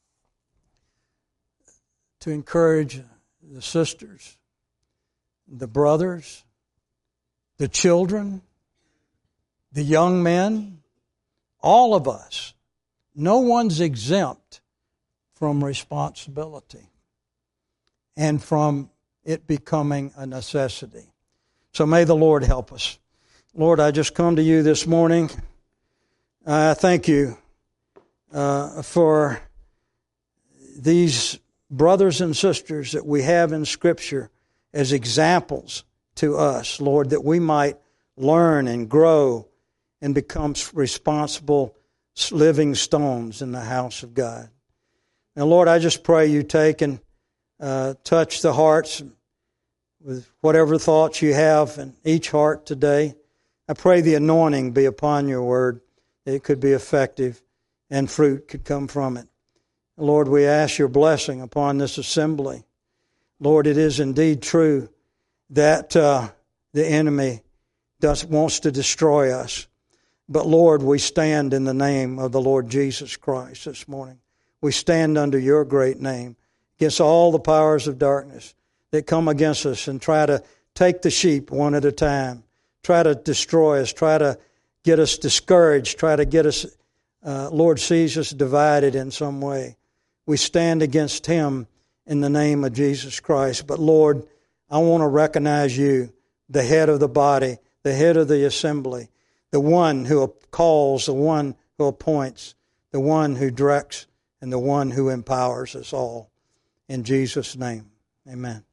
to encourage the sisters, the brothers, the children, the young men, all of us. No one's exempt from responsibility and from it becoming a necessity. So may the Lord help us. Lord, I just come to you this morning. I thank you for these brothers and sisters that we have in Scripture as examples to us, Lord, that we might learn and grow and become responsible living stones in the house of God. Now, Lord, I just pray you take and touch the hearts with whatever thoughts you have in each heart today. I pray the anointing be upon your word, that it could be effective and fruit could come from it. Lord, we ask your blessing upon this assembly. Lord, it is indeed true that the enemy wants to destroy us. But Lord, we stand in the name of the Lord Jesus Christ this morning. We stand under your great name against all the powers of darkness that come against us and try to take the sheep one at a time, try to destroy us, try to get us discouraged, try to get us, Lord, sees us divided in some way. We stand against him in the name of Jesus Christ. But Lord, I want to recognize you, the head of the body, the head of the assembly, the one who calls, the one who appoints, the one who directs, and the one who empowers us all. In Jesus' name, amen.